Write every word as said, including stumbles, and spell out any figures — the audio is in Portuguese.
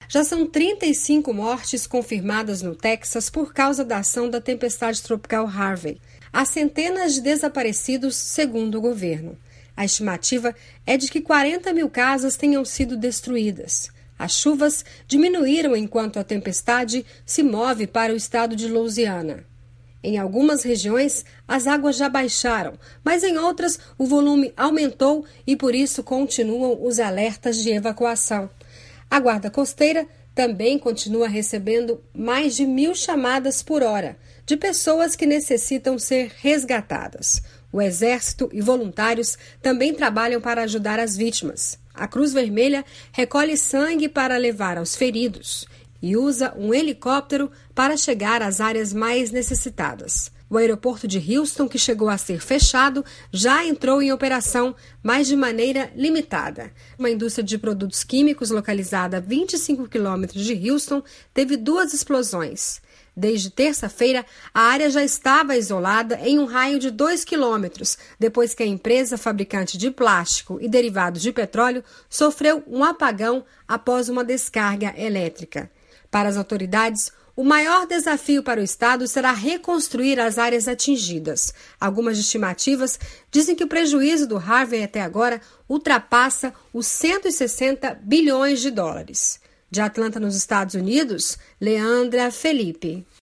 Já são trinta e cinco mortes confirmadas no Texas por causa da ação da tempestade tropical Harvey. Há centenas de desaparecidos, segundo o governo. A estimativa é de que quarenta mil casas tenham sido destruídas. As chuvas diminuíram enquanto a tempestade se move para o estado de Louisiana. Em algumas regiões, as águas já baixaram, mas em outras o volume aumentou e por isso continuam os alertas de evacuação. A Guarda Costeira também continua recebendo mais de mil chamadas por hora de pessoas que necessitam ser resgatadas. O Exército e voluntários também trabalham para ajudar as vítimas. A Cruz Vermelha recolhe sangue para levar aos feridos e usa um helicóptero para chegar às áreas mais necessitadas. O aeroporto de Houston, que chegou a ser fechado, já entrou em operação, mas de maneira limitada. Uma indústria de produtos químicos localizada a vinte e cinco quilômetros de Houston teve duas explosões. Desde terça-feira, a área já estava isolada em um raio de dois quilômetros, depois que a empresa fabricante de plástico e derivados de petróleo sofreu um apagão após uma descarga elétrica. Para as autoridades, o maior desafio para o estado será reconstruir as áreas atingidas. Algumas estimativas dizem que o prejuízo do Harvey até agora ultrapassa os cento e sessenta bilhões de dólares. De Atlanta, nos Estados Unidos, Leandra Felipe.